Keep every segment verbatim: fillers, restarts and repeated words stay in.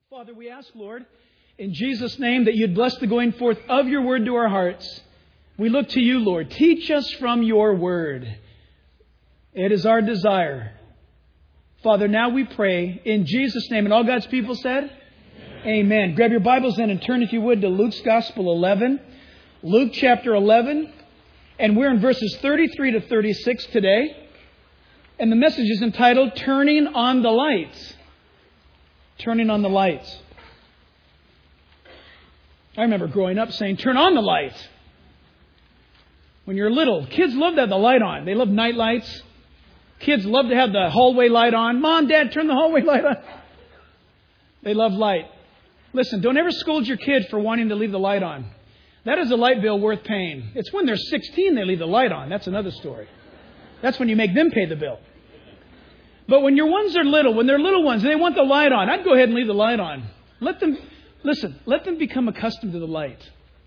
Father, we ask, Lord, in Jesus' name, that you'd bless the going forth of your word to our hearts. We look to you, Lord. Teach us from your word. It is our desire. Father, now we pray in Jesus' name. And all God's people said, Amen. Amen. Grab your Bibles then and turn, if you would, to Luke's Gospel eleven. Luke chapter eleven. And we're in verses thirty-three to thirty-six today. And the message is entitled, Turning on the Lights. Turning on the lights. I remember growing up saying, turn on the lights. When you're little, kids love to have the light on. They love night lights. Kids love to have the hallway light on. Mom, Dad, turn the hallway light on. They love light. Listen, don't ever scold your kid for wanting to leave the light on. That is a light bill worth paying. It's when they're sixteen they leave the light on. That's another story. That's when you make them pay the bill. But when your ones are little, when they're little ones, and they want the light on, I'd go ahead and leave the light on. Let them, listen, let them become accustomed to the light.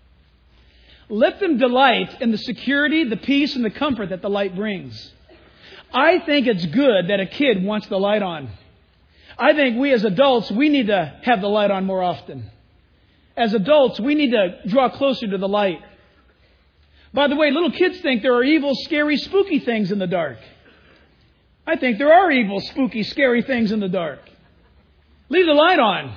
Let them delight in the security, the peace, and the comfort that the light brings. I think it's good that a kid wants the light on. I think we as adults, we need to have the light on more often. As adults, we need to draw closer to the light. By the way, little kids think there are evil, scary, spooky things in the dark. I think there are evil, spooky, scary things in the dark. Leave the light on.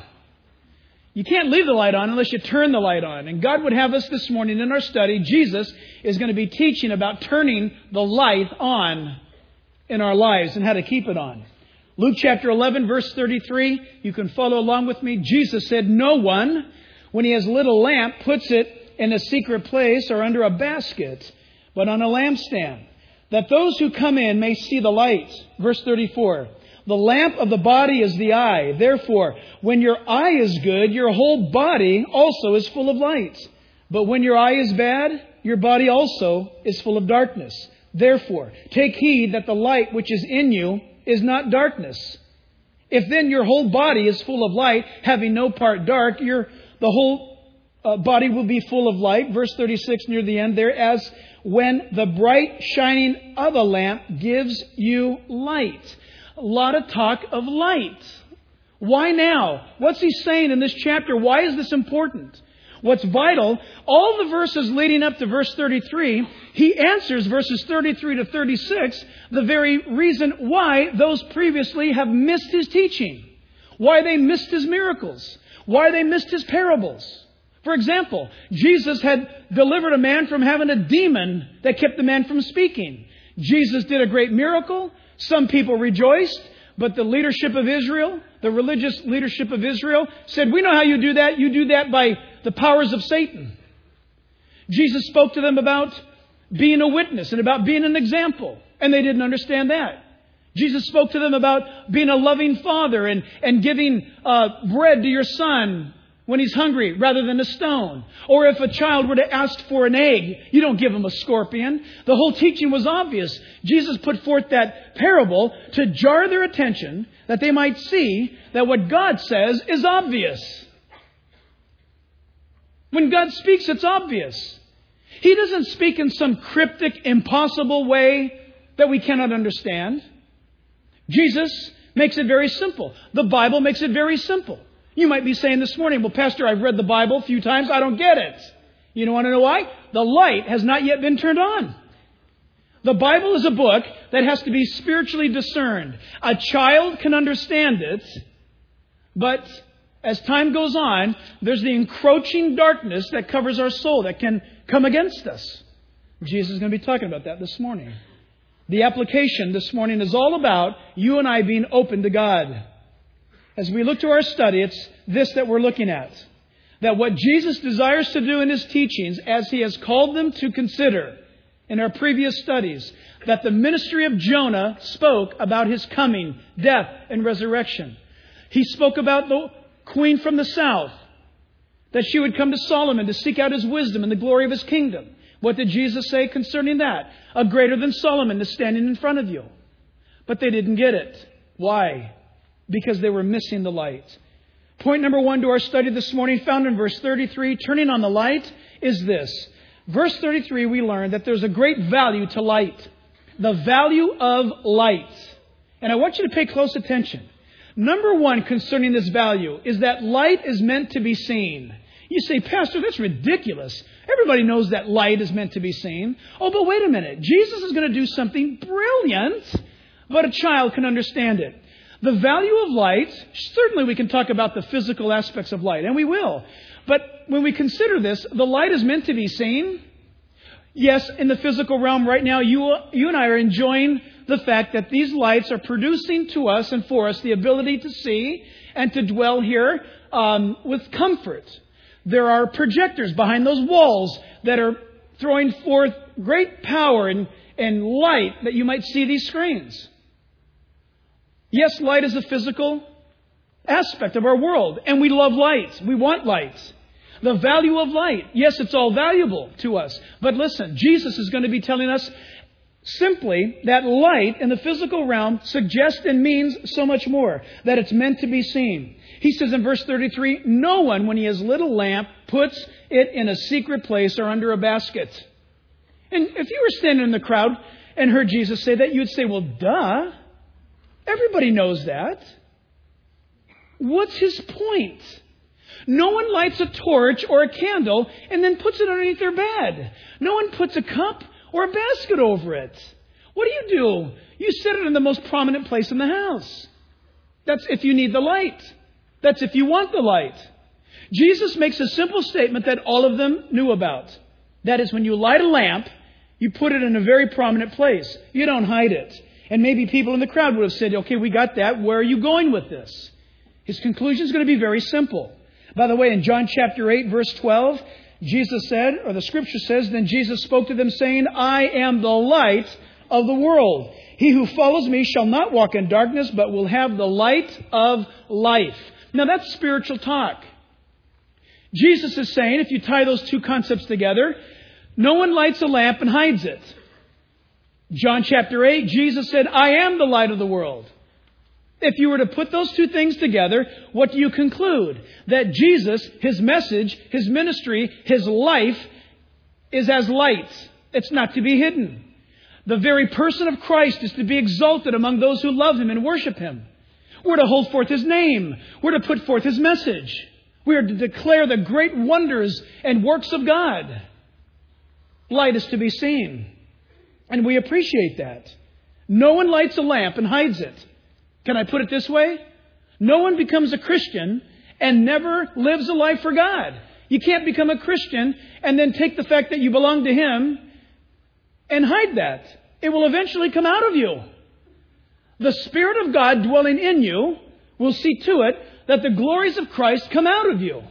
You can't leave the light on unless you turn the light on. And God would have us this morning in our study. Jesus is going to be teaching about turning the light on in our lives and how to keep it on. Luke chapter eleven, verse thirty-three. You can follow along with me. Jesus said, no one, when he has lit a lamp, puts it in a secret place or under a basket, but on a lampstand, that those who come in may see the light. Verse thirty-four. The lamp of the body is the eye. Therefore, when your eye is good, your whole body also is full of light. But when your eye is bad, your body also is full of darkness. Therefore, take heed that the light which is in you is not darkness. If then your whole body is full of light, having no part dark, your the whole uh, body will be full of light. Verse thirty-six near the end there, as when the bright shining of a lamp gives you light. A lot of talk of light. Why now? What's he saying in this chapter? Why is this important? What's vital, all the verses leading up to verse thirty-three, he answers verses thirty-three to thirty-six, the very reason why those previously have missed his teaching. Why they missed his miracles. Why they missed his parables. For example, Jesus had delivered a man from having a demon that kept the man from speaking. Jesus did a great miracle. Some people rejoiced, but the leadership of Israel, the religious leadership of Israel, said, we know how you do that. You do that by the powers of Satan. Jesus spoke to them about being a witness and about being an example, and they didn't understand that. Jesus spoke to them about being a loving father and, and giving uh, bread to your son when he's hungry rather than a stone. Or if a child were to ask for an egg, you don't give him a scorpion. The whole teaching was obvious. Jesus put forth that parable to jar their attention that they might see that what God says is obvious. When God speaks, it's obvious. He doesn't speak in some cryptic, impossible way that we cannot understand. Jesus makes it very simple. The Bible makes it very simple. You might be saying this morning, well, Pastor, I've read the Bible a few times. I don't get it. You don't want to know why? The light has not yet been turned on. The Bible is a book that has to be spiritually discerned. A child can understand it, but as time goes on, there's the encroaching darkness that covers our soul that can come against us. Jesus is going to be talking about that this morning. The application this morning is all about you and I being open to God. As we look to our study, it's this that we're looking at. That what Jesus desires to do in his teachings, as he has called them to consider in our previous studies, that the ministry of Jonah spoke about his coming, death, and resurrection. He spoke about the queen from the south, that she would come to Solomon to seek out his wisdom and the glory of his kingdom. What did Jesus say concerning that? A greater than Solomon is standing in front of you. But they didn't get it. Why? Because they were missing the light. Point number one to our study this morning, found in verse thirty-three, turning on the light, is this. Verse thirty-three, we learn that there's a great value to light. The value of light. And I want you to pay close attention. Number one concerning this value is that light is meant to be seen. You say, Pastor, that's ridiculous. Everybody knows that light is meant to be seen. Oh, but wait a minute. Jesus is going to do something brilliant, but a child can understand it. The value of light, certainly we can talk about the physical aspects of light, and we will. But when we consider this, the light is meant to be seen. Yes, in the physical realm right now, you, you and I are enjoying the fact that these lights are producing to us and for us the ability to see and to dwell here um, with comfort. There are projectors behind those walls that are throwing forth great power and, and light that you might see these screens. Yes, light is a physical aspect of our world, and we love light. We want light. The value of light. Yes, it's all valuable to us. But listen, Jesus is going to be telling us simply that light in the physical realm suggests and means so much more, that it's meant to be seen. He says in verse thirty-three, no one, when he has lit a lamp, puts it in a secret place or under a basket. And if you were standing in the crowd and heard Jesus say that, you'd say, well, duh. Everybody knows that. What's his point? No one lights a torch or a candle and then puts it underneath their bed. No one puts a cup or a basket over it. What do you do? You set it in the most prominent place in the house. That's if you need the light. That's if you want the light. Jesus makes a simple statement that all of them knew about. That is, when you light a lamp, you put it in a very prominent place. You don't hide it. And maybe people in the crowd would have said, okay, we got that. Where are you going with this? His conclusion is going to be very simple. By the way, in John chapter eight, verse twelve, Jesus said, or the scripture says, then Jesus spoke to them saying, I am the light of the world. He who follows me shall not walk in darkness, but will have the light of life. Now that's spiritual talk. Jesus is saying, if you tie those two concepts together, no one lights a lamp and hides it. John chapter eight, Jesus said, I am the light of the world. If you were to put those two things together, what do you conclude? That Jesus, his message, his ministry, his life is as light. It's not to be hidden. The very person of Christ is to be exalted among those who love him and worship him. We're to hold forth his name. We're to put forth his message. We are to declare the great wonders and works of God. Light is to be seen. And we appreciate that. No one lights a lamp and hides it. Can I put it this way? No one becomes a Christian and never lives a life for God. You can't become a Christian and then take the fact that you belong to him and hide that. It will eventually come out of you. The Spirit of God dwelling in you will see to it that the glories of Christ come out of you.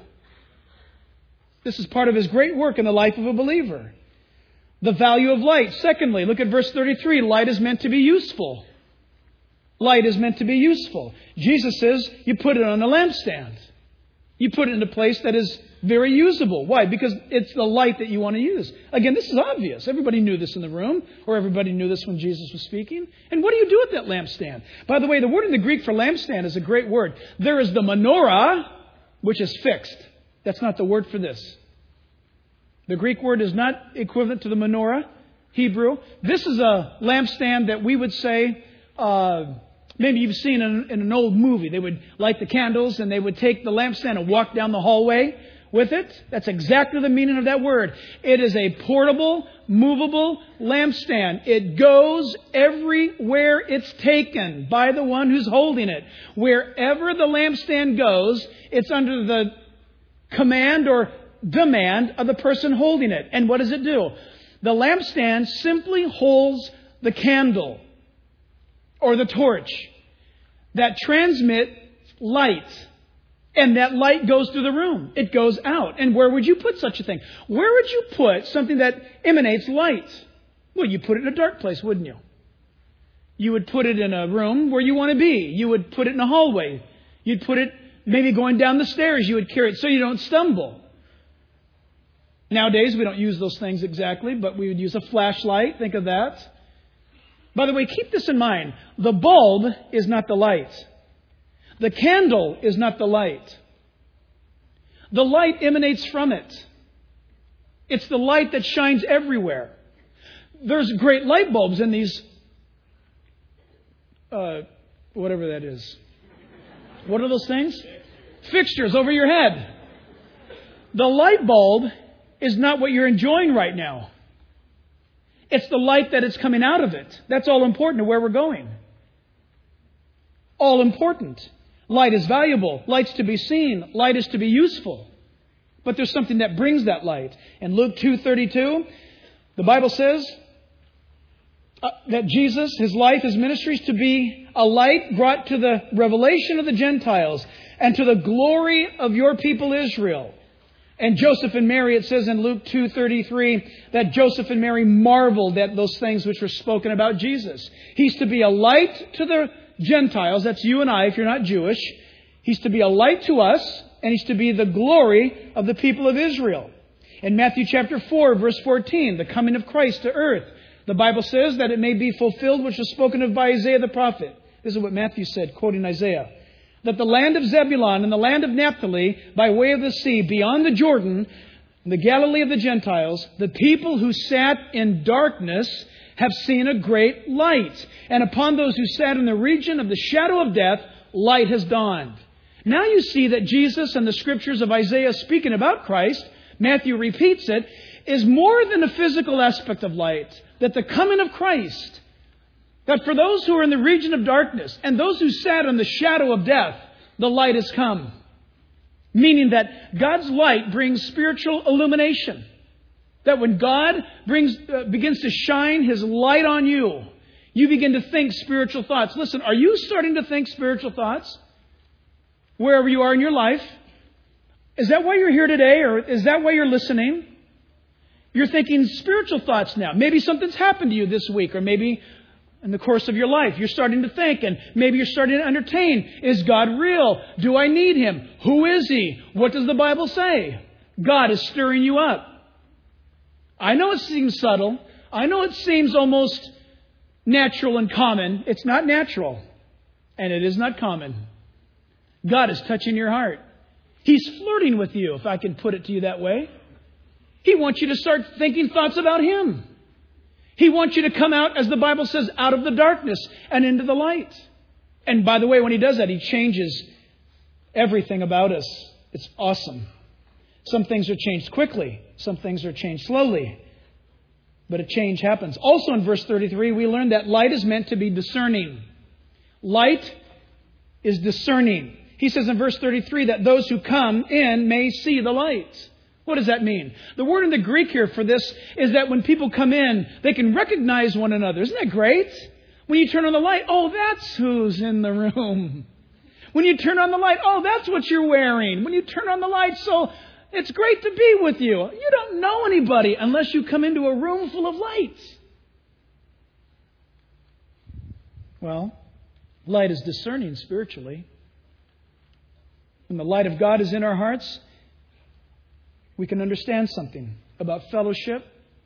This is part of his great work in the life of a believer. The value of light. Secondly, look at verse thirty-three. Light is meant to be useful. Light is meant to be useful. Jesus says you put it on a lampstand. You put it in a place that is very usable. Why? Because it's the light that you want to use. Again, this is obvious. Everybody knew this in the room, or everybody knew this when Jesus was speaking. And what do you do with that lampstand? By the way, the word in the Greek for lampstand is a great word. There is the menorah, which is fixed. That's not the word for this. The Greek word is not equivalent to the menorah, Hebrew. This is a lampstand that we would say, uh, maybe you've seen in, in an old movie. They would light the candles and they would take the lampstand and walk down the hallway with it. That's exactly the meaning of that word. It is a portable, movable lampstand. It goes everywhere it's taken by the one who's holding it. Wherever the lampstand goes, it's under the command or demand of the person holding it. And what does it do? The lampstand simply holds the candle or the torch that transmit light. And that light goes through the room. It goes out. And where would you put such a thing? Where would you put something that emanates light? Well, you put it in a dark place, wouldn't you? You would put it in a room where you want to be. You would put it in a hallway. You'd put it maybe going down the stairs. You would carry it so you don't stumble. Nowadays, we don't use those things exactly, but we would use a flashlight. Think of that. By the way, keep this in mind. The bulb is not the light. The candle is not the light. The light emanates from it. It's the light that shines everywhere. There's great light bulbs in these, uh, whatever that is. What are those things? Fixtures over your head. The light bulb is not what you're enjoying right now. It's the light that is coming out of it. That's all important to where we're going. All important. Light is valuable. Light's to be seen. Light is to be useful. But there's something that brings that light. In Luke two thirty-two, the Bible says uh, that Jesus, His life, His ministry is to be a light brought to the revelation of the Gentiles and to the glory of your people Israel. And Joseph and Mary, it says in Luke two thirty-three, that Joseph and Mary marveled at those things which were spoken about Jesus. He's to be a light to the Gentiles. That's you and I if you're not Jewish. He's to be a light to us. And He's to be the glory of the people of Israel. In Matthew chapter four, verse fourteen, the coming of Christ to earth, the Bible says that it may be fulfilled which was spoken of by Isaiah the prophet. This is what Matthew said, quoting Isaiah. That the land of Zebulun and the land of Naphtali, by way of the sea, beyond the Jordan, the Galilee of the Gentiles, the people who sat in darkness have seen a great light. And upon those who sat in the region of the shadow of death, light has dawned. Now you see that Jesus and the scriptures of Isaiah speaking about Christ, Matthew repeats it, is more than a physical aspect of light. That the coming of Christ, that for those who are in the region of darkness and those who sat in the shadow of death, the light has come. Meaning that God's light brings spiritual illumination. That when God brings uh, begins to shine His light on you, you begin to think spiritual thoughts. Listen, are you starting to think spiritual thoughts? Wherever you are in your life. Is that why you're here today? Or is that why you're listening? You're thinking spiritual thoughts now. Maybe something's happened to you this week. Or maybe in the course of your life, you're starting to think. And maybe you're starting to entertain. Is God real? Do I need Him? Who is He? What does the Bible say? God is stirring you up. I know it seems subtle. I know it seems almost natural and common. It's not natural. And it is not common. God is touching your heart. He's flirting with you, if I can put it to you that way. He wants you to start thinking thoughts about Him. He wants you to come out, as the Bible says, out of the darkness and into the light. And by the way, when He does that, He changes everything about us. It's awesome. Some things are changed quickly. Some things are changed slowly. But a change happens. Also in verse thirty-three, we learn that light is meant to be discerning. Light is discerning. He says in verse thirty-three that those who come in may see the light. What does that mean? The word in the Greek here for this is that when people come in, they can recognize one another. Isn't that great? When you turn on the light, oh, that's who's in the room. When you turn on the light, oh, that's what you're wearing. When you turn on the light, so it's great to be with you. You don't know anybody unless you come into a room full of light. Well, light is discerning spiritually. When the light of God is in our hearts, we can understand something about fellowship.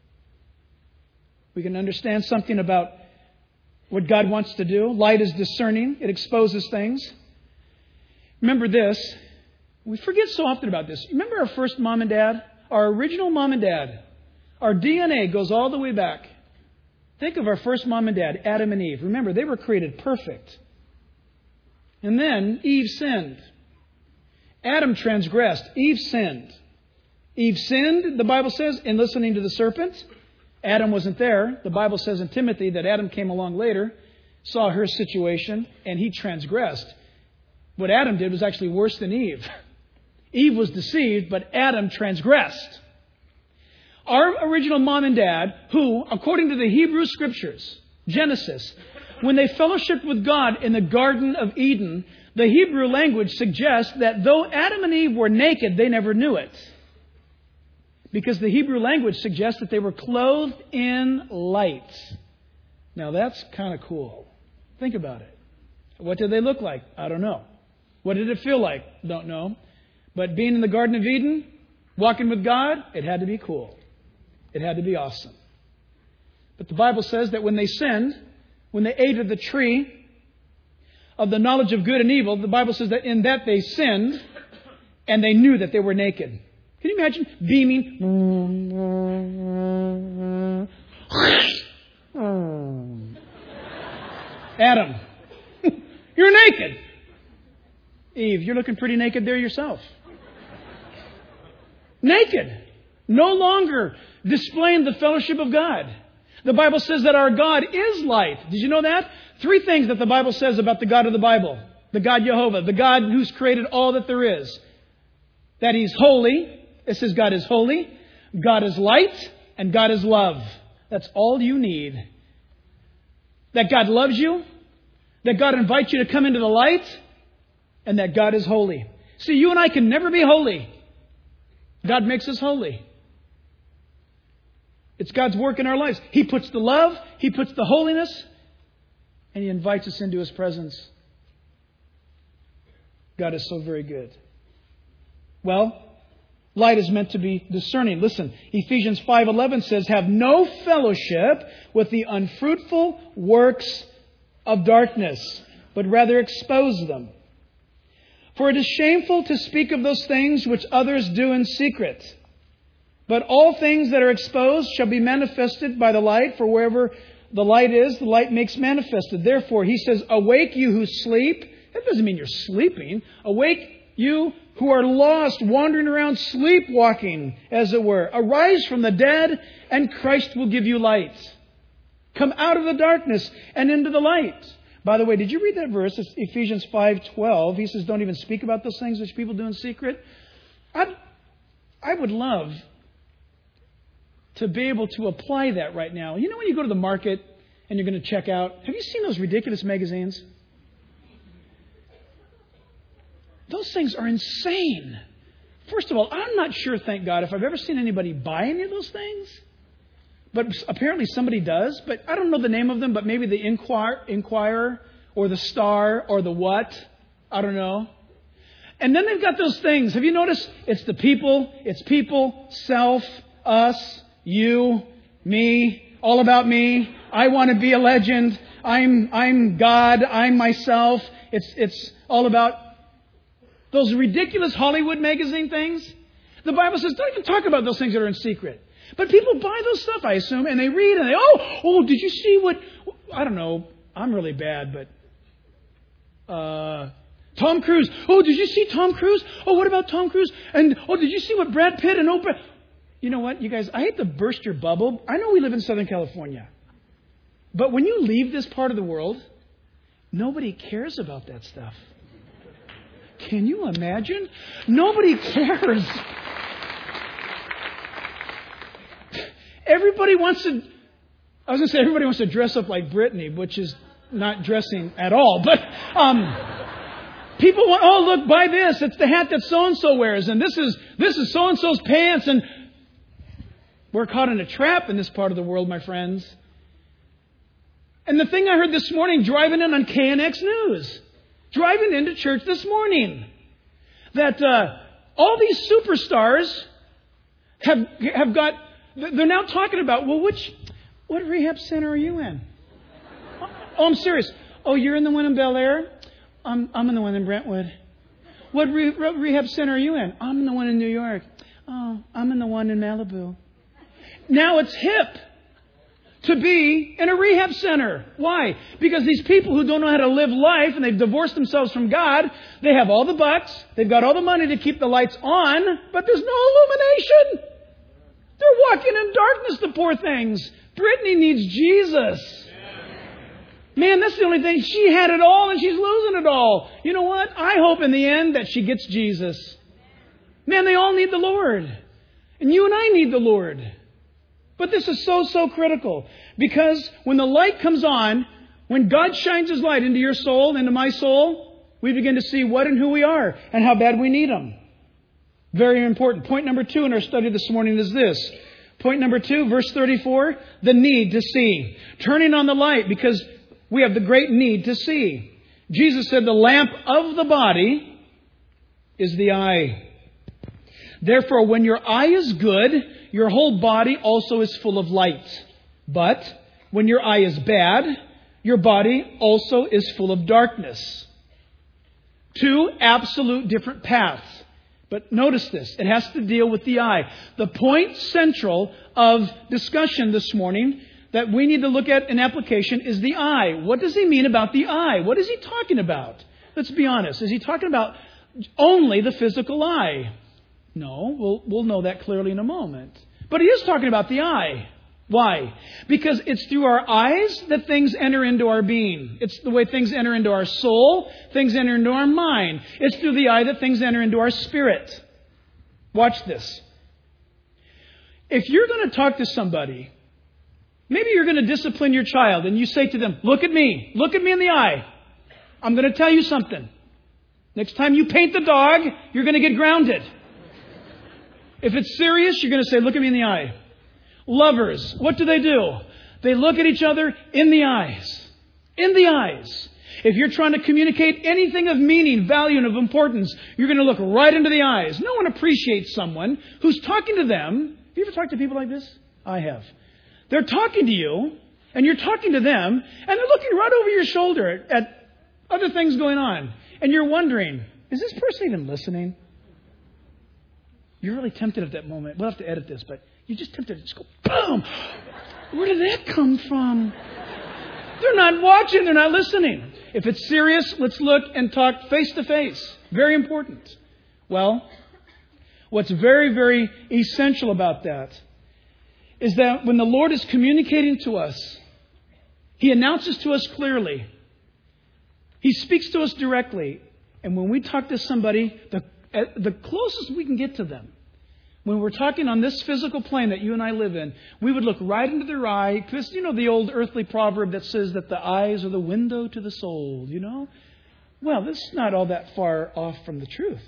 We can understand something about what God wants to do. Light is discerning. It exposes things. Remember this. We forget so often about this. Remember our first mom and dad? Our original mom and dad. Our D N A goes all the way back. Think of our first mom and dad, Adam and Eve. Remember, they were created perfect. And then Eve sinned. Adam transgressed. Eve sinned. Eve sinned, the Bible says, in listening to the serpent. Adam wasn't there. The Bible says in Timothy that Adam came along later, saw her situation, and he transgressed. What Adam did was actually worse than Eve. Eve was deceived, but Adam transgressed. Our original mom and dad, who, according to the Hebrew Scriptures, Genesis, when they fellowshiped with God in the Garden of Eden, the Hebrew language suggests that though Adam and Eve were naked, they never knew it. Because the Hebrew language suggests that they were clothed in light. Now that's kind of cool. Think about it. What did they look like? I don't know. What did it feel like? Don't know. But being in the Garden of Eden, walking with God, it had to be cool. It had to be awesome. But the Bible says that when they sinned, when they ate of the tree of the knowledge of good and evil, the Bible says that in that they sinned and they knew that they were naked. Can you imagine beaming? Adam, you're naked. Eve, you're looking pretty naked there yourself. Naked. No longer displaying the fellowship of God. The Bible says that our God is light. Did you know that? Three things that the Bible says about the God of the Bible. The God Jehovah. The God who's created all that there is. That He's holy. It says God is holy. God is light. And God is love. That's all you need. That God loves you. That God invites you to come into the light. And that God is holy. See, you and I can never be holy. God makes us holy. It's God's work in our lives. He puts the love, He puts the holiness, and He invites us into His presence. God is so very good. Well, light is meant to be discerning. Listen, Ephesians five eleven says, have no fellowship with the unfruitful works of darkness, but rather expose them. For it is shameful to speak of those things which others do in secret. But all things that are exposed shall be manifested by the light, for wherever the light is, the light makes manifested. Therefore, he says, awake you who sleep. That doesn't mean you're sleeping. Awake you who are lost, wandering around, sleepwalking, as it were. Arise from the dead, and Christ will give you light. Come out of the darkness and into the light. By the way, did you read that verse? It's Ephesians five twelve. He says, don't even speak about those things which people do in secret. I, I would love to be able to apply that right now. You know when you go to the market and you're going to check out, have you seen those ridiculous magazines? Those things are insane. First of all, I'm not sure, thank God, if I've ever seen anybody buy any of those things. But apparently somebody does. But I don't know the name of them, but maybe the Inquirer, Inquirer or the Star or the what. I don't know. And then they've got those things. Have you noticed? It's the people. It's people, self, us, you, me, all about me. I want to be a legend. I'm I'm God. I'm myself. It's it's all about those ridiculous Hollywood magazine things. The Bible says don't even talk about those things that are in secret. But people buy those stuff, I assume, and they read and they, oh, oh, did you see what, I don't know, I'm really bad, but uh, Tom Cruise. Oh, did you see Tom Cruise? Oh, what about Tom Cruise? And, oh, did you see what Brad Pitt and Oprah? You know what, you guys, I hate to burst your bubble. I know we live in Southern California. But when you leave this part of the world, nobody cares about that stuff. Can you imagine? Nobody cares. Everybody wants to, I was going to say everybody wants to dress up like Britney, which is not dressing at all. But um, people want, oh, look, buy this. It's the hat that so-and-so wears. And this is this is so-and-so's pants. And we're caught in a trap in this part of the world, my friends. And the thing I heard this morning driving in on K N X News, driving into church this morning, that uh, all these superstars have have got, they're now talking about, well, which, what rehab center are you in? Oh, I'm serious. Oh, you're in the one in Bel Air? I'm, I'm in the one in Brentwood. What re- rehab center are you in? I'm in the one in New York. Oh, I'm in the one in Malibu. Now it's hip to be in a rehab center. Why? Because these people who don't know how to live life and they've divorced themselves from God, they have all the bucks, they've got all the money to keep the lights on, but there's no illumination. They're walking in darkness, the poor things. Brittany needs Jesus. Man, that's the only thing. She had it all and she's losing it all. You know what? I hope in the end that she gets Jesus. Man, they all need the Lord. And you and I need the Lord. But this is so, so critical. Because when the light comes on, when God shines His light into your soul, into my soul, we begin to see what and who we are and how bad we need Him. Very important. Point number two in our study this morning is this. Point number two, verse thirty-four, the need to see. Turning on the light because we have the great need to see. Jesus said the lamp of the body is the eye. Therefore, when your eye is good, your whole body also is full of light. But when your eye is bad, your body also is full of darkness. Two absolute different paths. But notice this. It has to deal with the eye. The point central of discussion this morning that we need to look at in application is the eye. What does he mean about the eye? What is he talking about? Let's be honest. Is he talking about only the physical eye? No, we'll, we'll know that clearly in a moment. But he is talking about the eye. Why? Because it's through our eyes that things enter into our being. It's the way things enter into our soul, things enter into our mind. It's through the eye that things enter into our spirit. Watch this. If you're going to talk to somebody, maybe you're going to discipline your child and you say to them, look at me, look at me in the eye. I'm going to tell you something. Next time you paint the dog, you're going to get grounded. If it's serious, you're going to say, look at me in the eye. Lovers, what do they do? They look at each other in the eyes. In the eyes. If you're trying to communicate anything of meaning, value, and of importance, you're going to look right into the eyes. No one appreciates someone who's talking to them. Have you ever talked to people like this? I have. They're talking to you, and you're talking to them, and they're looking right over your shoulder at other things going on. And you're wondering, is this person even listening? You're really tempted at that moment. We'll have to edit this, but you're just tempted to just go, boom! Where did that come from? They're not watching. They're not listening. If it's serious, let's look and talk face to face. Very important. Well, what's very, very essential about that is that when the Lord is communicating to us, He announces to us clearly. He speaks to us directly. And when we talk to somebody, the, the closest we can get to them, when we're talking on this physical plane that you and I live in, we would look right into their eye. Because, you know, the old earthly proverb that says that the eyes are the window to the soul, you know? Well, this is not all that far off from the truth.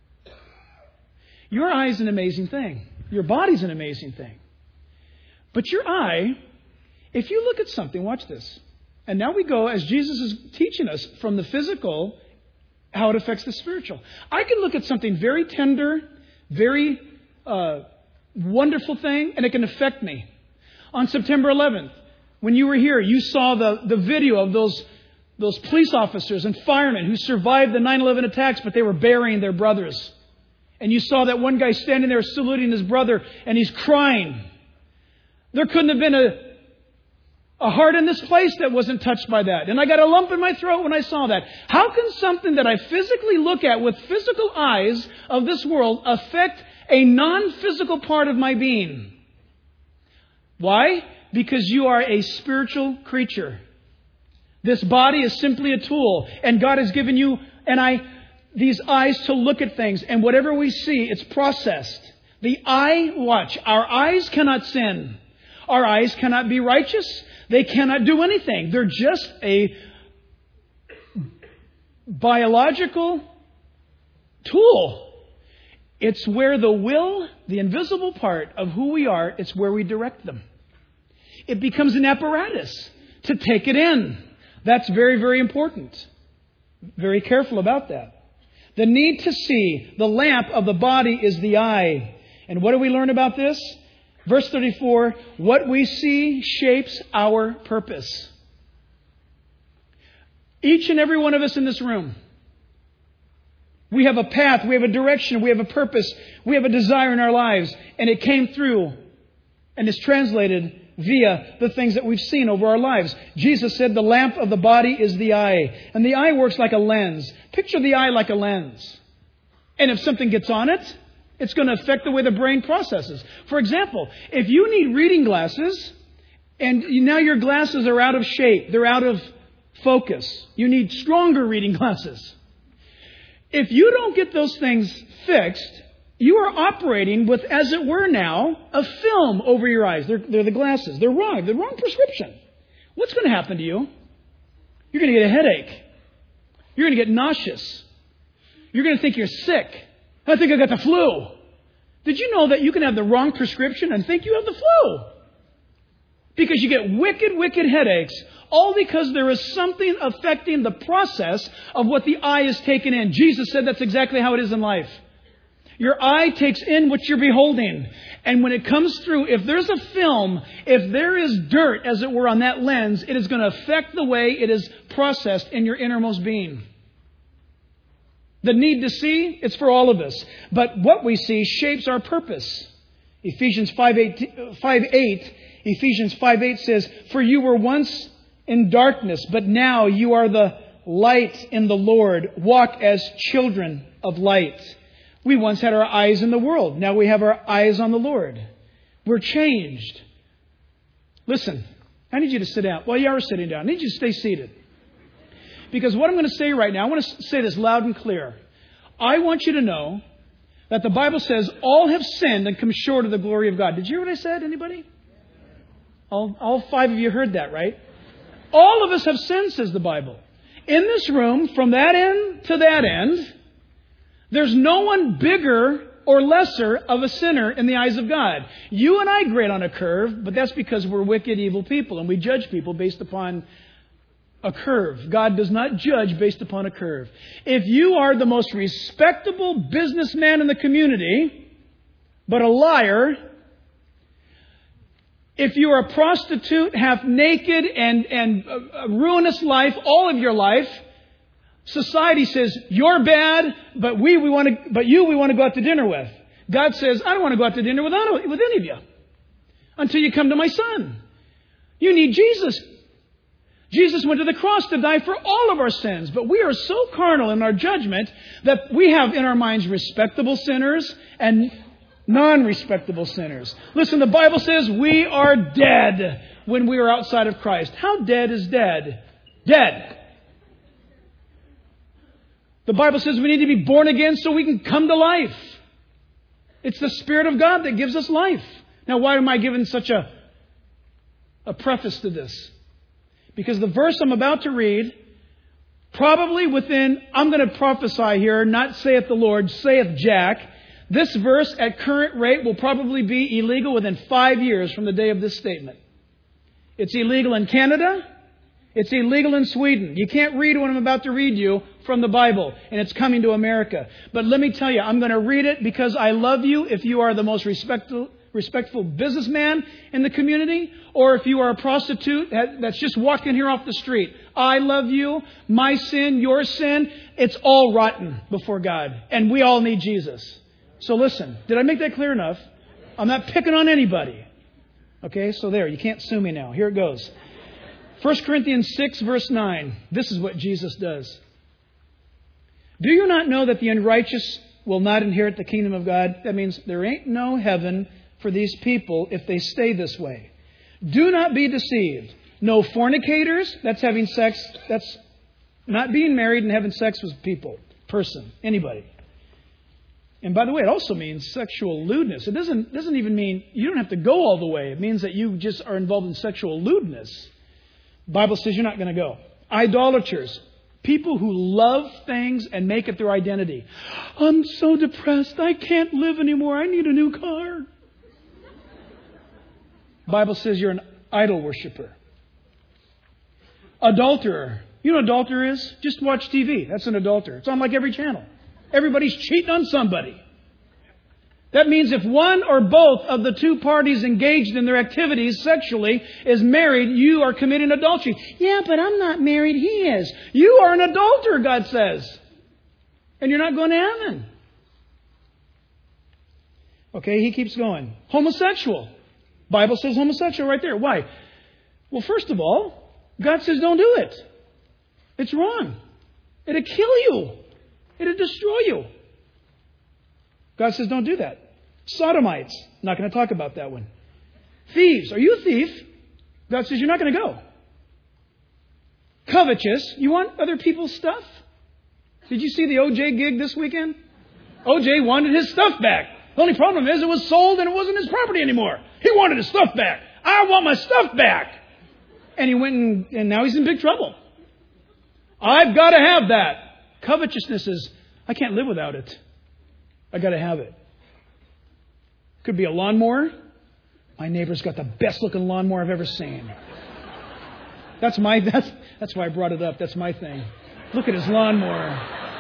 Your eye is an amazing thing. Your body's an amazing thing. But your eye, if you look at something, watch this. And now we go, as Jesus is teaching us, from the physical, how it affects the spiritual. I can look at something very tender, very uh, wonderful thing, and it can affect me. On September eleventh, when you were here, you saw the, the video of those, those police officers and firemen who survived the nine eleven attacks, but they were burying their brothers. And you saw that one guy standing there saluting his brother, and he's crying. There couldn't have been a A heart in this place that wasn't touched by that. And I got a lump in my throat when I saw that. How can something that I physically look at with physical eyes of this world affect a non-physical part of my being? Why? Because you are a spiritual creature. This body is simply a tool. And God has given you and I these eyes to look at things. And whatever we see, it's processed. The eye, watch, our eyes cannot sin. Our eyes cannot be righteous. They cannot do anything. They're just a biological tool. It's where the will, the invisible part of who we are, it's where we direct them. It becomes an apparatus to take it in. That's very, very important. Very careful about that. The need to see, the lamp of the body is the eye. And what do we learn about this? Verse thirty-four, what we see shapes our purpose. Each and every one of us in this room, we have a path, we have a direction, we have a purpose, we have a desire in our lives. And it came through and is translated via the things that we've seen over our lives. Jesus said the lamp of the body is the eye. And the eye works like a lens. Picture the eye like a lens. And if something gets on it, it's going to affect the way the brain processes. For example, if you need reading glasses and now your glasses are out of shape, they're out of focus, you need stronger reading glasses. If you don't get those things fixed, you are operating with, as it were now, a film over your eyes. They're, they're the glasses. They're wrong. They're wrong prescription. What's going to happen to you? You're going to get a headache. You're going to get nauseous. You're going to think you're sick. I think I got the flu. Did you know that you can have the wrong prescription and think you have the flu? Because you get wicked, wicked headaches, all because there is something affecting the process of what the eye is taking in. Jesus said that's exactly how it is in life. Your eye takes in what you're beholding. And when it comes through, if there's a film, if there is dirt, as it were, on that lens, it is going to affect the way it is processed in your innermost being. The need to see, it's for all of us. But what we see shapes our purpose. Ephesians five eight, Ephesians five eight says, for you were once in darkness, but now you are the light in the Lord. Walk as children of light. We once had our eyes in the world. Now we have our eyes on the Lord. We're changed. Listen, I need you to sit down. Well, you are sitting down. I need you to stay seated. Because what I'm going to say right now, I want to say this loud and clear. I want you to know that the Bible says all have sinned and come short of the glory of God. Did you hear what I said? Anybody? All, all five of you heard that, right? All of us have sinned, says the Bible. In this room, from that end to that end, there's no one bigger or lesser of a sinner in the eyes of God. You and I grade on a curve, but that's because we're wicked, evil people, and we judge people based upon a curve. God does not judge based upon a curve. If you are the most respectable businessman in the community, but a liar, if you are a prostitute, half naked, and, and a ruinous life, all of your life, society says, you're bad, but we, we want to, but you we want to go out to dinner with. God says, I don't want to go out to dinner with, with any of you until you come to my Son. You need Jesus. Jesus went to the cross to die for all of our sins, but we are so carnal in our judgment that we have in our minds respectable sinners and non-respectable sinners. Listen, the Bible says we are dead when we are outside of Christ. How dead is dead? Dead. The Bible says we need to be born again so we can come to life. It's the Spirit of God that gives us life. Now, why am I giving such a, a preface to this? Because the verse I'm about to read, probably within, I'm going to prophesy here, not saith the Lord, saith Jack. This verse at current rate will probably be illegal within five years from the day of this statement. It's illegal in Canada. It's illegal in Sweden. You can't read what I'm about to read you from the Bible, and it's coming to America. But let me tell you, I'm going to read it because I love you if you are the most respectful, respectful businessman in the community, or if you are a prostitute that's just walking here off the street. I love you. My sin, your sin, it's all rotten before God, and we all need Jesus. So listen, did I make that clear enough? I'm not picking on anybody. Okay, so there, you can't sue me now. Here it goes. First Corinthians six, verse nine. This is what Jesus does. Do you not know that the unrighteous will not inherit the kingdom of God? That means there ain't no heaven for these people if they stay this way. Do not be deceived. No fornicators, that's having sex, that's not being married and having sex with people, person, anybody. And by the way, it also means sexual lewdness. It doesn't, doesn't even mean you don't have to go all the way. It means that you just are involved in sexual lewdness. The Bible says you're not going to go. Idolaters. People who love things and make it their identity. I'm so depressed. I can't live anymore. I need a new car. The Bible says you're an idol worshiper. Adulterer. You know what adulterer is? Just watch T V. That's an adulterer. It's on like every channel. Everybody's cheating on somebody. That means if one or both of the two parties engaged in their activities sexually is married, you are committing adultery. Yeah, but I'm not married. He is. You are an adulterer, God says. And you're not going to heaven. Okay, he keeps going. Homosexual. Bible says homosexual right there. Why? Well, first of all, God says don't do it. It's wrong. It'll kill you. It'll destroy you. God says don't do that. Sodomites. Not going to talk about that one. Thieves. Are you a thief? God says you're not going to go. Covetous. You want other people's stuff? Did you see the O J gig this weekend? O J wanted his stuff back. The only problem is it was sold and it wasn't his property anymore. He wanted his stuff back. I want my stuff back. And he went and, and now he's in big trouble. I've got to have that. Covetousness is, I can't live without it. I got to have it. Could be a lawnmower. My neighbor's got the best looking lawnmower I've ever seen. That's my, that's, that's why I brought it up. That's my thing. Look at his lawnmower.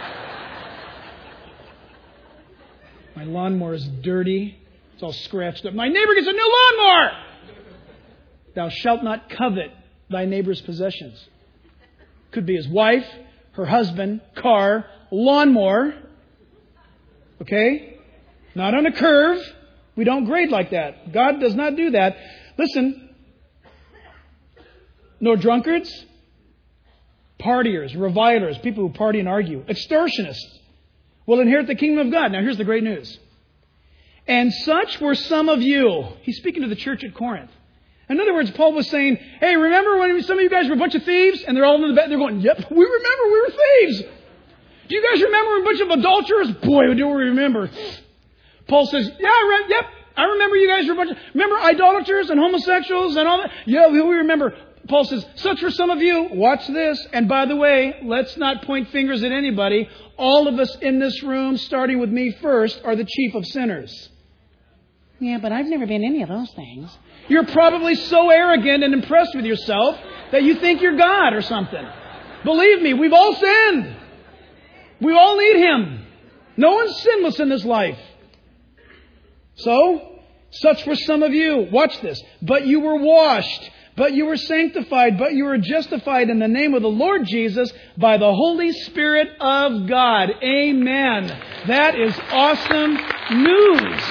My lawnmower is dirty. It's all scratched up. My neighbor gets a new lawnmower. Thou shalt not covet thy neighbor's possessions. Could be his wife, her husband, car, lawnmower. Okay? Not on a curve. We don't grade like that. God does not do that. Listen. No drunkards. partiers, revilers, people who party and argue, extortionists will inherit the kingdom of God. Now here's the great news. And such were some of you. He's speaking to the church at Corinth. In other words, Paul was saying, hey, remember when some of you guys were a bunch of thieves? And they're all in the bed. They're going, yep, we remember we were thieves. Do you guys remember we were a bunch of adulterers? Boy, do we remember. Paul says, yeah, right, yep, I remember you guys were a bunch of, remember idolaters and homosexuals and all that? Yeah, we remember. Paul says, such were some of you. Watch this. And by the way, let's not point fingers at anybody. All of us in this room, starting with me first, are the chief of sinners. Yeah, but I've never been any of those things. You're probably so arrogant and impressed with yourself that you think you're God or something. Believe me, we've all sinned. We all need Him. No one's sinless in this life. So, such were some of you. Watch this. But you were washed. But you were sanctified. But you were justified in the name of the Lord Jesus by the Holy Spirit of God. Amen. That is awesome news.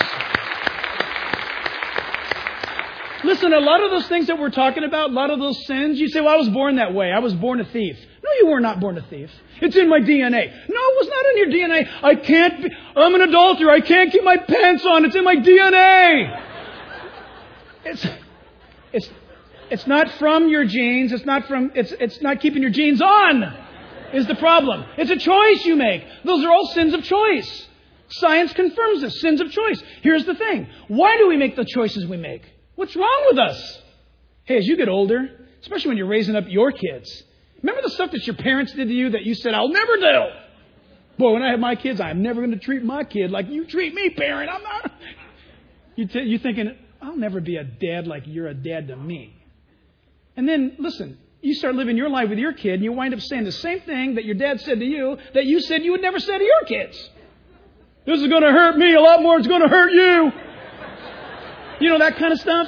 Listen, a lot of those things that we're talking about, a lot of those sins, you say, well, I was born that way. I was born a thief. No, you were not born a thief. It's in my D N A. No, it was not in your D N A. I can't be, I'm an adulterer. I can't keep my pants on. It's in my D N A. It's, it's, it's not from your genes. It's not from, it's, it's not keeping your genes on is the problem. It's a choice you make. Those are all sins of choice. Science confirms this. Sins of choice. Here's the thing. Why do we make the choices we make? What's wrong with us? Hey, as you get older, especially when you're raising up your kids, remember the stuff that your parents did to you that you said, I'll never do? Boy, when I have my kids, I'm never going to treat my kid like you treat me, parent. I'm not. You t- you're thinking, I'll never be a dad like you're a dad to me. And then, listen, you start living your life with your kid and you wind up saying the same thing that your dad said to you that you said you would never say to your kids. This is going to hurt me a lot more than it's going to hurt you. You know, that kind of stuff.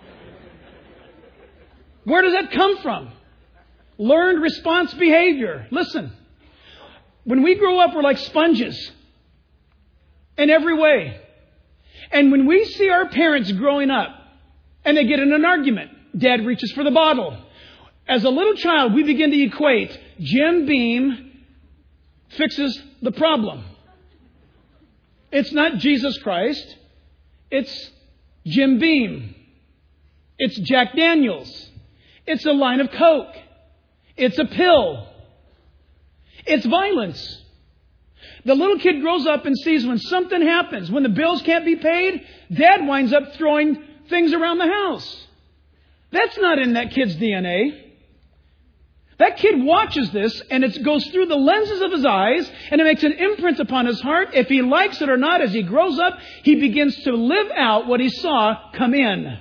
Where does that come from? Learned response behavior. Listen, when we grow up, we're like sponges in every way. And when we see our parents growing up and they get in an argument, Dad reaches for the bottle. As a little child, we begin to equate Jim Beam fixes the problem. It's not Jesus Christ. It's Jim Beam. It's Jack Daniels. It's a line of Coke. It's a pill. It's violence. The little kid grows up and sees when something happens, when the bills can't be paid, Dad winds up throwing things around the house. That's not in that kid's D N A. That kid watches this and it goes through the lenses of his eyes and it makes an imprint upon his heart. If he likes it or not, as he grows up, he begins to live out what he saw come in.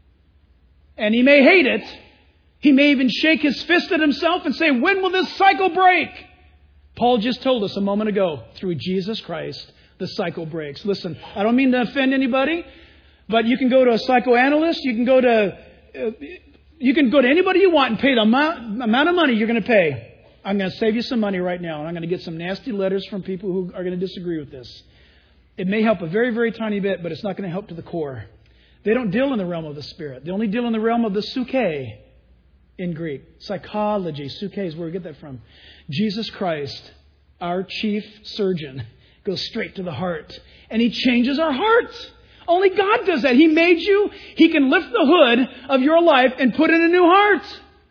And he may hate it. He may even shake his fist at himself and say, when will this cycle break? Paul just told us a moment ago, through Jesus Christ, the cycle breaks. Listen, I don't mean to offend anybody, but you can go to a psychoanalyst, you can go to... Uh, You can go to anybody you want and pay the amount, amount of money you're going to pay. I'm going to save you some money right now. And I'm going to get some nasty letters from people who are going to disagree with this. It may help a very, very tiny bit, but it's not going to help to the core. They don't deal in the realm of the spirit. They only deal in the realm of the psyche in Greek. Psychology. Psyche is where we get that from. Jesus Christ, our chief surgeon, goes straight to the heart. And He changes our hearts. Only God does that. He made you. He can lift the hood of your life and put in a new heart.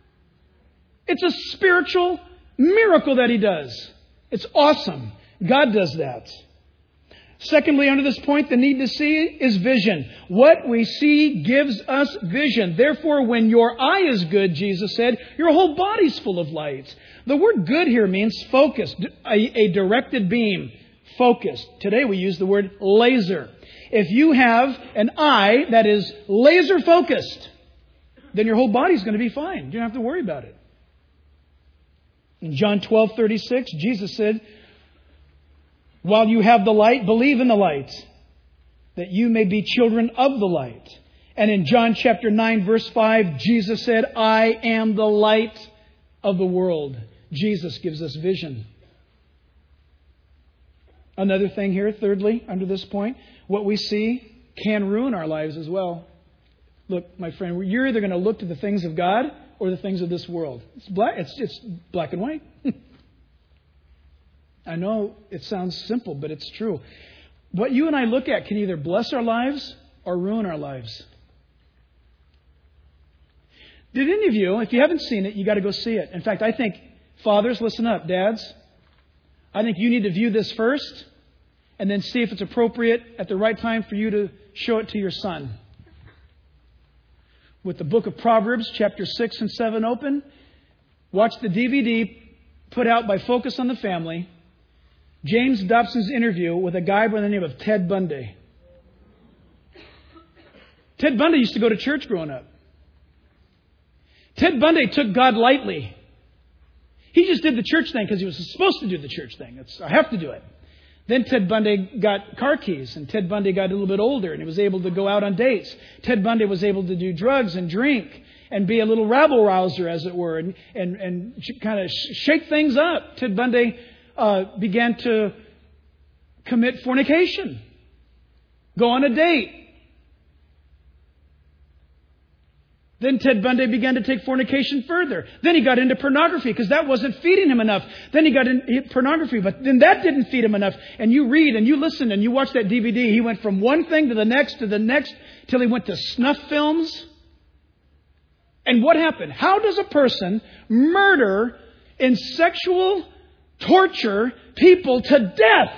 It's a spiritual miracle that He does. It's awesome. God does that. Secondly, under this point, the need to see is vision. What we see gives us vision. Therefore, when your eye is good, Jesus said, your whole body's full of light. The word good here means focused, a, a directed beam, focused. Today we use the word laser. If you have an eye that is laser focused, then your whole body's going to be fine. You don't have to worry about it. In John twelve thirty-six, Jesus said, while you have the light, believe in the light, that you may be children of the light. And in John chapter nine, verse five, Jesus said, I am the light of the world. Jesus gives us vision. Another thing here, thirdly, under this point, what we see can ruin our lives as well. Look, my friend, you're either going to look to the things of God or the things of this world. It's black, it's, it's black and white. I know it sounds simple, but it's true. What you and I look at can either bless our lives or ruin our lives. Did any of you, if you haven't seen it, you got to go see it. In fact, I think, fathers, listen up, dads. I think you need to view this first and then see if it's appropriate at the right time for you to show it to your son. With the book of Proverbs, chapter six and seven open, watch the D V D put out by Focus on the Family, James Dobson's interview with a guy by the name of Ted Bundy. Ted Bundy used to go to church growing up. Ted Bundy took God lightly. He just did the church thing because he was supposed to do the church thing. It's, I have to do it. Then Ted Bundy got car keys, and Ted Bundy got a little bit older, and he was able to go out on dates. Ted Bundy was able to do drugs and drink and be a little rabble-rouser, as it were, and, and, and kind of shake things up. Ted Bundy uh, began to commit fornication, go on a date. Then Ted Bundy began to take fornication further. Then he got into pornography because that wasn't feeding him enough. Then he got into pornography, but then that didn't feed him enough. And you read and you listen and you watch that D V D. He went from one thing to the next to the next till he went to snuff films. And what happened? How does a person murder and sexual torture people to death?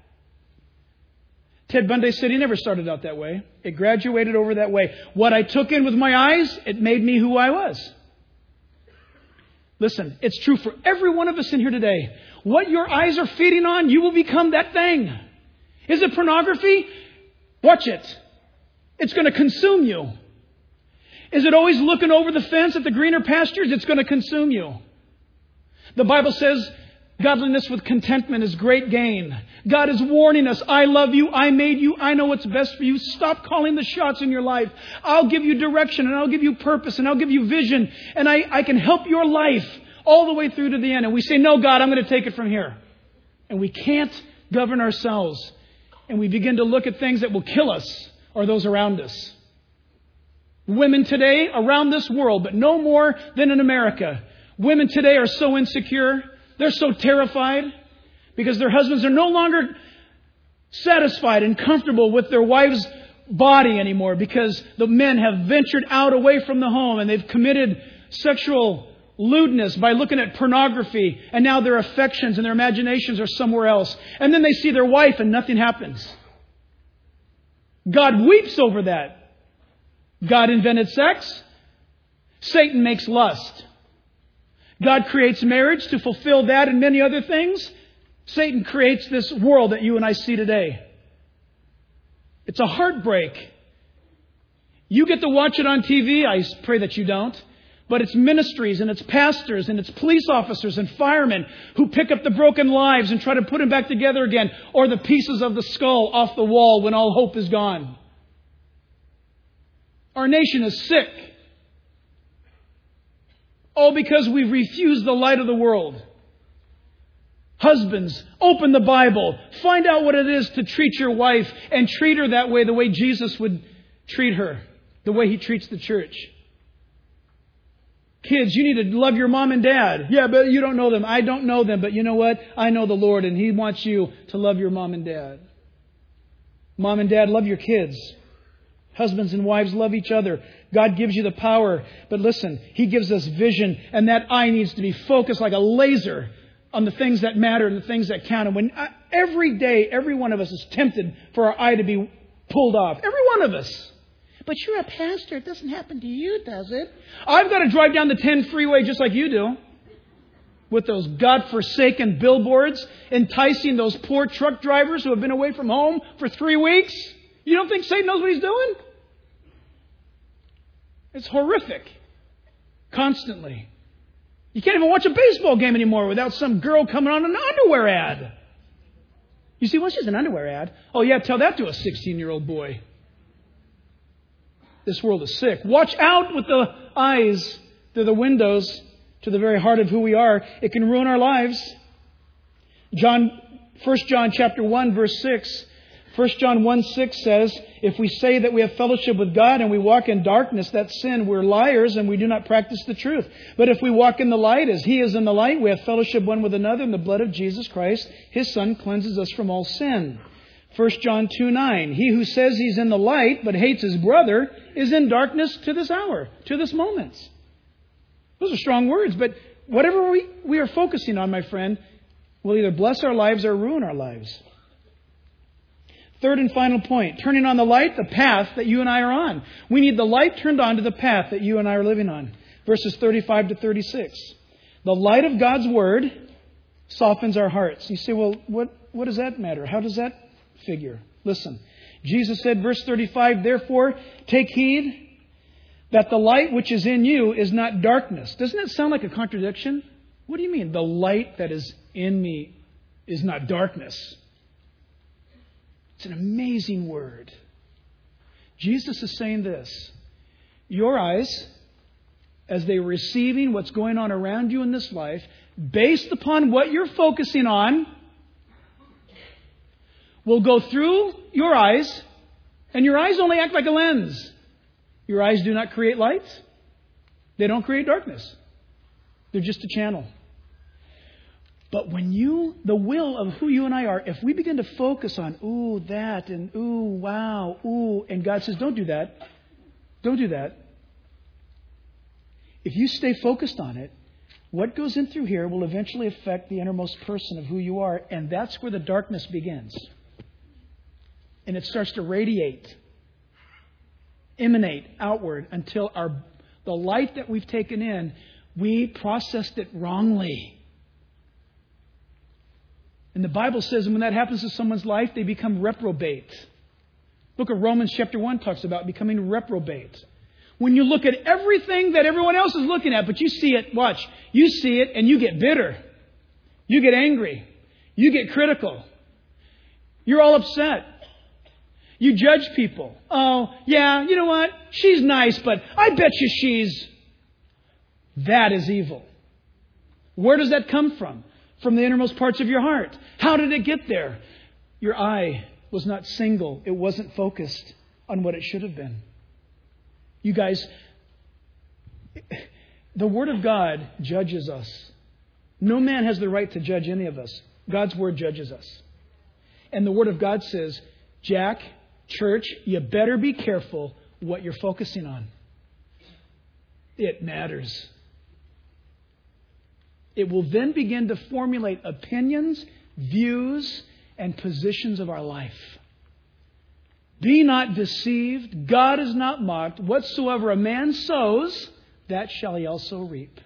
Ted Bundy said he never started out that way. It graduated over that way. What I took in with my eyes, it made me who I was. Listen, it's true for every one of us in here today. What your eyes are feeding on, you will become that thing. Is it pornography? Watch it. It's going to consume you. Is it always looking over the fence at the greener pastures? It's going to consume you. The Bible says, godliness with contentment is great gain. God is warning us. I love you. I made you. I know what's best for you. Stop calling the shots in your life. I'll give you direction and I'll give you purpose and I'll give you vision. And I, I can help your life all the way through to the end. And we say, no, God, I'm going to take it from here. And we can't govern ourselves. And we begin to look at things that will kill us or those around us. Women today around this world, but no more than in America. Women today are so insecure. They're so terrified because their husbands are no longer satisfied and comfortable with their wife's body anymore because the men have ventured out away from the home and they've committed sexual lewdness by looking at pornography, and now their affections and their imaginations are somewhere else. And then they see their wife and nothing happens. God weeps over that. God invented sex. Satan makes lust. God creates marriage to fulfill that and many other things. Satan creates this world that you and I see today. It's a heartbreak. You get to watch it on T V. I pray that you don't. But it's ministries and it's pastors and it's police officers and firemen who pick up the broken lives and try to put them back together again, or the pieces of the skull off the wall when all hope is gone. Our nation is sick. All because we refuse the light of the world. Husbands, open the Bible. Find out what it is to treat your wife and treat her that way, the way Jesus would treat her, the way He treats the church. Kids, you need to love your mom and dad. Yeah, but you don't know them. I don't know them, but you know what? I know the Lord, and He wants you to love your mom and dad. Mom and dad, love your kids. Husbands and wives, love each other. God gives you the power. But listen, He gives us vision. And that eye needs to be focused like a laser on the things that matter and the things that count. And when uh, every day, every one of us is tempted for our eye to be pulled off. Every one of us. But you're a pastor. It doesn't happen to you, does it? I've got to drive down the ten freeway just like you do. With those God-forsaken billboards enticing those poor truck drivers who have been away from home for three weeks. You don't think Satan knows what he's doing? It's horrific. Constantly. You can't even watch a baseball game anymore without some girl coming on an underwear ad. You see, well, she's an underwear ad. Oh, yeah, tell that to a sixteen-year-old boy. This world is sick. Watch out with the eyes through the windows to the very heart of who we are. It can ruin our lives. John, First John chapter one, verse six. First John one six says, if we say that we have fellowship with God and we walk in darkness, that's sin. We're liars and we do not practice the truth. But if we walk in the light as He is in the light, we have fellowship one with another, and the blood of Jesus Christ, His Son, cleanses us from all sin. First John two nine, he who says he's in the light but hates his brother is in darkness to this hour, to this moment. Those are strong words, but whatever we, we are focusing on, my friend, will either bless our lives or ruin our lives. Third and final point, turning on the light, the path that you and I are on. We need the light turned on to the path that you and I are living on. Verses thirty-five to thirty-six. The light of God's Word softens our hearts. You say, well, what, what does that matter? How does that figure? Listen, Jesus said, verse thirty-five, therefore, take heed that the light which is in you is not darkness. Doesn't that sound like a contradiction? What do you mean? The light that is in me is not darkness. It's an amazing word. Jesus is saying this. Your eyes, as they are receiving what's going on around you in this life, based upon what you're focusing on, will go through your eyes, and your eyes only act like a lens. Your eyes do not create light. They don't create darkness. They're just a channel. But when you, the will of who you and I are, if we begin to focus on, ooh, that, and ooh, wow, ooh, and God says, don't do that. Don't do that. If you stay focused on it, what goes in through here will eventually affect the innermost person of who you are, and that's where the darkness begins. And it starts to radiate, emanate outward until our the light that we've taken in, we processed it wrongly. And the Bible says when that happens to someone's life, they become reprobate. Book of Romans chapter one talks about becoming reprobate. When you look at everything that everyone else is looking at, but you see it, watch, you see it and you get bitter. You get angry. You get critical. You're all upset. You judge people. Oh, yeah, you know what? She's nice, but I bet you she's... That is evil. Where does that come from? From the innermost parts of your heart. How did it get there? Your eye was not single. It wasn't focused on what it should have been. You guys, the Word of God judges us. No man has the right to judge any of us. God's Word judges us. And the Word of God says, Jack, church, you better be careful what you're focusing on. It matters. It will then begin to formulate opinions, views, and positions of our life. Be not deceived. God is not mocked. Whatsoever a man sows, that shall he also reap.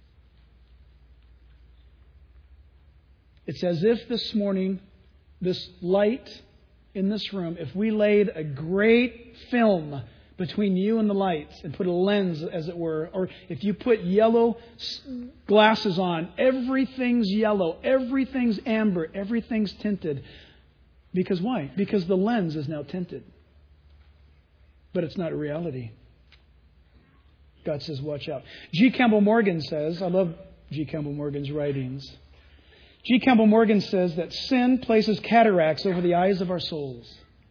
It's as if this morning, this light in this room, if we laid a great film between you and the lights and put a lens, as it were, or if you put yellow glasses on, everything's yellow, everything's amber, everything's tinted. Because why? Because the lens is now tinted. But it's not a reality. God says, watch out. G. Campbell Morgan says, I love G. Campbell Morgan's writings. G. Campbell Morgan says that sin places cataracts over the eyes of our souls.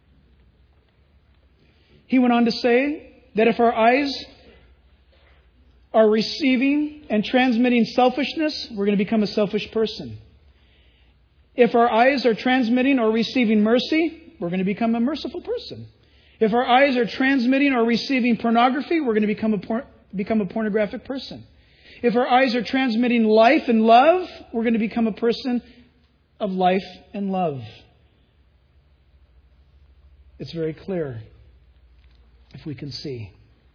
He went on to say that if our eyes are receiving and transmitting selfishness, we're going to become a selfish person. If our eyes are transmitting or receiving mercy, we're going to become a merciful person. If our eyes are transmitting or receiving pornography, we're going to become a por- become a pornographic person. If our eyes are transmitting life and love, we're going to become a person of life and love. It's very clear if we can see.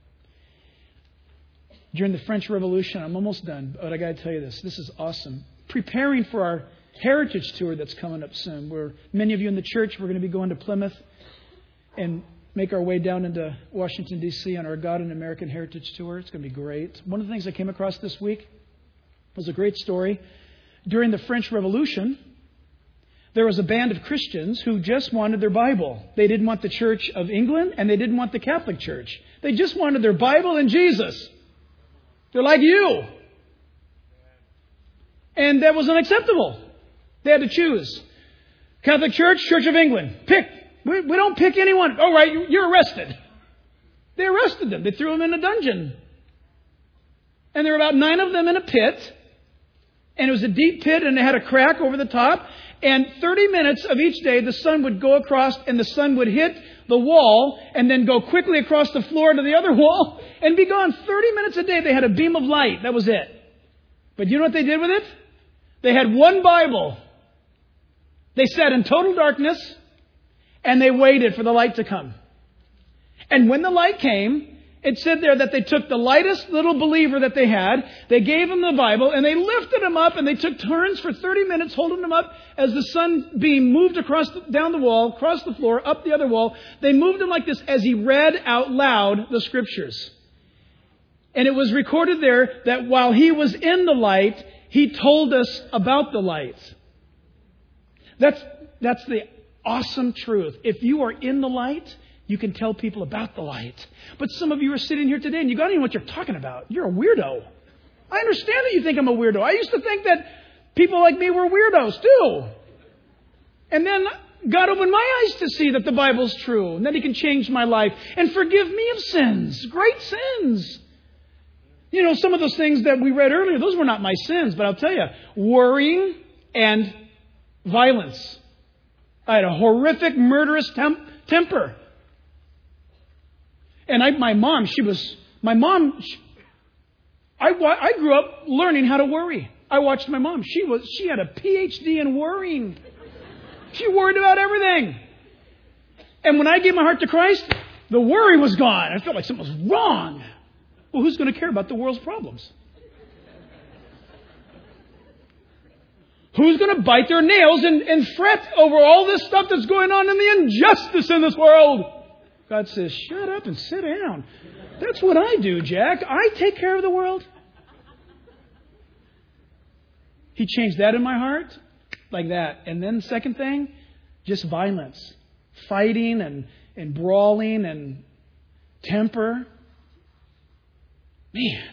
During the French Revolution, I'm almost done, but I got to tell you this. This is awesome. Preparing for our heritage tour that's coming up soon, where many of you in the church, we're going to be going to Plymouth and make our way down into Washington, D C on our God and American Heritage Tour. It's going to be great. One of the things I came across this week was a great story. During the French Revolution, there was a band of Christians who just wanted their Bible. They didn't want the Church of England, and they didn't want the Catholic Church. They just wanted their Bible and Jesus. They're like you. And that was unacceptable. They had to choose. Catholic Church, Church of England. Pick. We, we don't pick anyone. Oh, right, you're arrested. They arrested them. They threw them in a dungeon. And there were about nine of them in a pit. And it was a deep pit, and it had a crack over the top. And thirty minutes of each day, the sun would go across, and the sun would hit the wall, and then go quickly across the floor to the other wall, and be gone. thirty minutes a day, they had a beam of light. That was it. But you know what they did with it? They had one Bible. They sat in total darkness, and they waited for the light to come. And when the light came, it said there that they took the lightest little believer that they had, they gave him the Bible, and they lifted him up, and they took turns for thirty minutes holding him up as the sunbeam moved across the, down the wall, across the floor, up the other wall. They moved him like this as he read out loud the Scriptures. And it was recorded there that while he was in the light, he told us about the light. That's, that's the awesome truth. If you are in the light, you can tell people about the light. But some of you are sitting here today and you don't even know what you're talking about. You're a weirdo. I understand that you think I'm a weirdo. I used to think that people like me were weirdos too. And then God opened my eyes to see that the Bible's true and that He can change my life and forgive me of sins, great sins. You know, some of those things that we read earlier, those were not my sins. But I'll tell you, worrying and violence. I had a horrific, murderous temp- temper. And I, my mom, she was, my mom, she, I, I grew up learning how to worry. I watched my mom. She was, she had a P H D in worrying. She worried about everything. And when I gave my heart to Christ, the worry was gone. I felt like something was wrong. Well, who's going to care about the world's problems? Who's going to bite their nails and, and fret over all this stuff that's going on in the injustice in this world? God says, shut up and sit down. That's what I do, Jack. I take care of the world. He changed that in my heart like that. And then second thing, just violence. Fighting and, and brawling and temper. Man,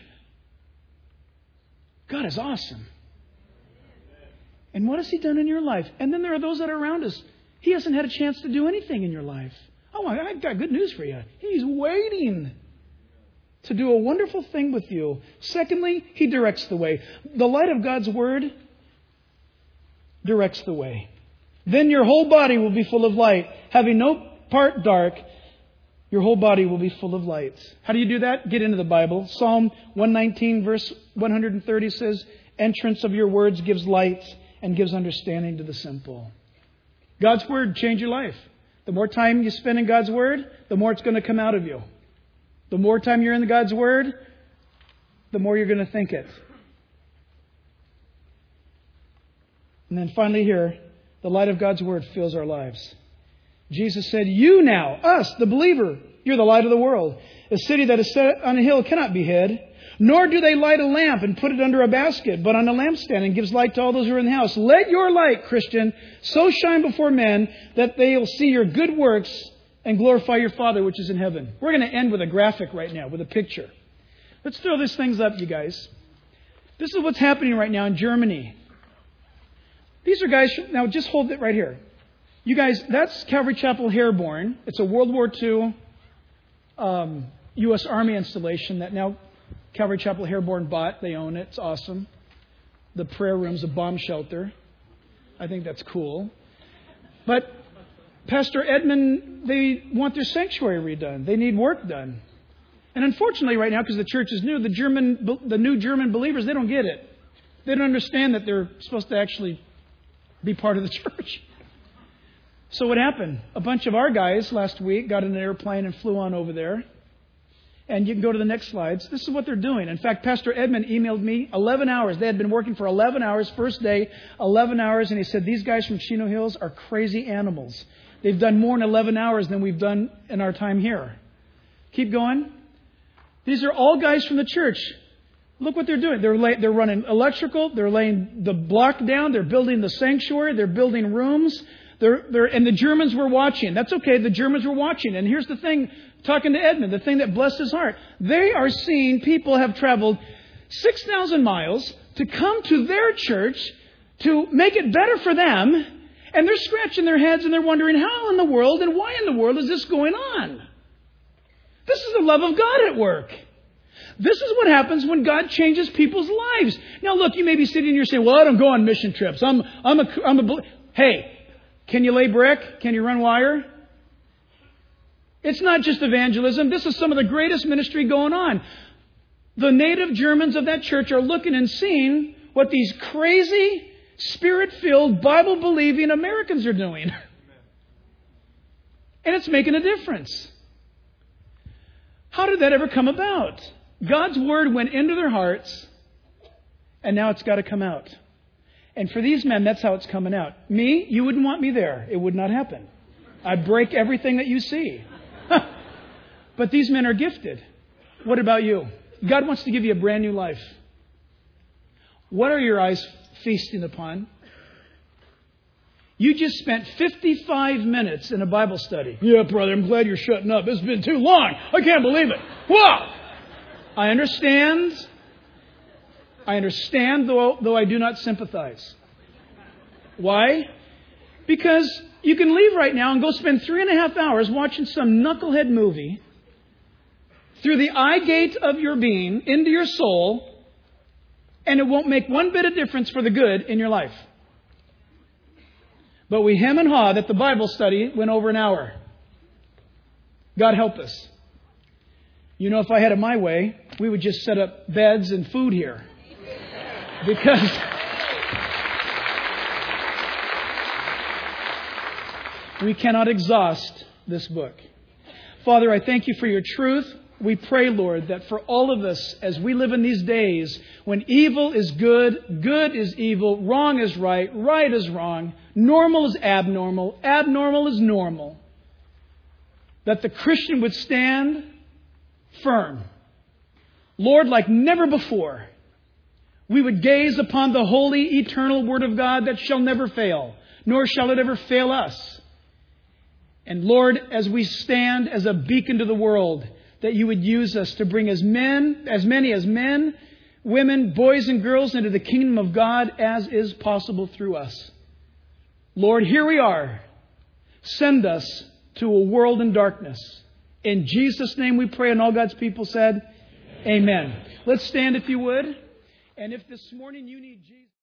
God is awesome. And what has He done in your life? And then there are those that are around us. He hasn't had a chance to do anything in your life. Oh, I've got good news for you. He's waiting to do a wonderful thing with you. Secondly, He directs the way. The light of God's Word directs the way. Then your whole body will be full of light. Having no part dark, your whole body will be full of light. How do you do that? Get into the Bible. Psalm one nineteen, verse one thirty says, entrance of your words gives light and gives understanding to the simple. God's Word change your life. The more time you spend in God's Word, the more it's going to come out of you. The more time you're in God's Word, the more you're going to think it. And then finally here, the light of God's Word fills our lives. Jesus said, you now, us, the believer, you're the light of the world. A city that is set on a hill cannot be hid. Nor do they light a lamp and put it under a basket, but on a lampstand, and gives light to all those who are in the house. Let your light, Christian, so shine before men that they'll see your good works and glorify your Father which is in heaven. We're going to end with a graphic right now, with a picture. Let's throw these things up, you guys. This is what's happening right now in Germany. These are guys, now just hold it right here. You guys, that's Calvary Chapel Herborn. It's a World War Two um, U S Army installation that now Calvary Chapel Herborn bought. They own it. It's awesome. The prayer room's a bomb shelter. I think that's cool. But Pastor Edmund, they want their sanctuary redone. They need work done. And unfortunately right now, because the church is new, the German, the new German believers, they don't get it. They don't understand that they're supposed to actually be part of the church. So what happened? A bunch of our guys last week got in an airplane and flew on over there. And you can go to the next slides. This is what they're doing. In fact, Pastor Edmund emailed me eleven hours. They had been working for eleven hours, first day, eleven hours. And he said, these guys from Chino Hills are crazy animals. They've done more in eleven hours than we've done in our time here. Keep going. These are all guys from the church. Look what they're doing. They're lay, they're running electrical. They're laying the block down. They're building the sanctuary. They're building rooms. They're, they're, and the Germans were watching. That's okay. The Germans were watching. And here's the thing, talking to Edmund, the thing that blessed his heart. They are seeing people have traveled six thousand miles to come to their church to make it better for them. And they're scratching their heads and they're wondering, how in the world and why in the world is this going on? This is the love of God at work. This is what happens when God changes people's lives. Now, look, you may be sitting here saying, well, I don't go on mission trips. I'm, I'm a, I'm a, hey, can you lay brick? Can you run wire? It's not just evangelism. This is some of the greatest ministry going on. The native Germans of that church are looking and seeing what these crazy, Spirit-filled, Bible-believing Americans are doing. And it's making a difference. How did that ever come about? God's Word went into their hearts, and now it's got to come out. And for these men, that's how it's coming out. Me, you wouldn't want me there. It would not happen. I'd break everything that you see. But these men are gifted. What about you? God wants to give you a brand new life. What are your eyes feasting upon? You just spent fifty-five minutes in a Bible study. Yeah, brother, I'm glad you're shutting up. It's been too long. I can't believe it. Wow! I understand. I understand, though, though I do not sympathize. Why? Because you can leave right now and go spend three and a half hours watching some knucklehead movie through the eye gate of your being into your soul, and it won't make one bit of difference for the good in your life. But we hem and haw that the Bible study went over an hour. God help us. You know, if I had it my way, we would just set up beds and food here. Because we cannot exhaust this book. Father, I thank you for your truth. We pray, Lord, that for all of us, as we live in these days, when evil is good, good is evil, wrong is right, right is wrong, normal is abnormal, abnormal is normal, that the Christian would stand firm. Lord, like never before, we would gaze upon the holy, eternal Word of God that shall never fail, nor shall it ever fail us. And Lord, as we stand as a beacon to the world, that you would use us to bring as men, as many as men, women, boys and girls into the kingdom of God as is possible through us. Lord, here we are. Send us to a world in darkness. In Jesus' name we pray, and all God's people said, Amen. Amen. Let's stand if you would. And if this morning you need Jesus.